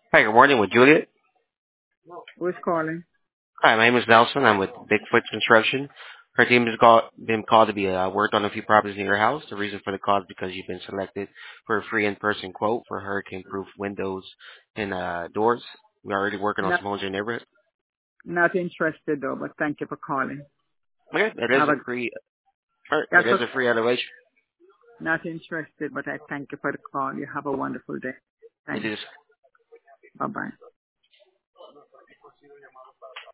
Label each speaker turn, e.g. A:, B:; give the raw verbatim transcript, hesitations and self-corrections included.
A: Hi, good morning with Juliet.
B: Who's calling?
A: Hi, my name is Nelson. I'm with Bigfoot Construction. Her team has called, been called to be uh, worked on a few properties in your house. The reason for the call is because you've been selected for a free in-person quote for hurricane-proof windows and uh, doors. We're already working on
B: Not
A: some homes in your neighborhood.
B: not interested though, but thank you for calling.
A: Okay, that is
B: Have
A: a
B: a
A: free, or that
B: that's
A: is
B: what,
A: a free elevation.
B: not interested, but I thank you for the call. You have a wonderful day.
A: It
B: Thanks.
A: is
B: Bye bye.